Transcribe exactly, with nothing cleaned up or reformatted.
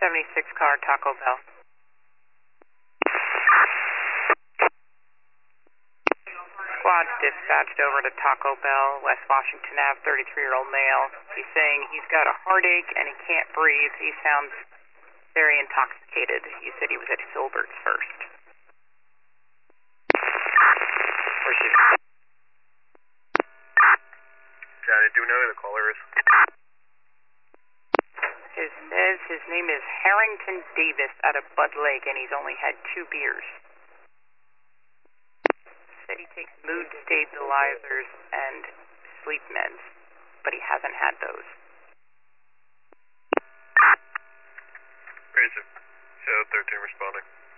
seventy-six car, Taco Bell. Squad's dispatched over to Taco Bell, West Washington Avenue, thirty-three-year-old male. He's saying he's got a heartache and he can't breathe. He sounds very intoxicated. He said he was at Filbert's first. Johnny, do you know who the caller is? It says his name is Harrington Davis out of Bud Lake, and he's only had two beers. Said he takes mood stabilizers and sleep meds, but he hasn't had those. Razor, Shadow thirteen responding.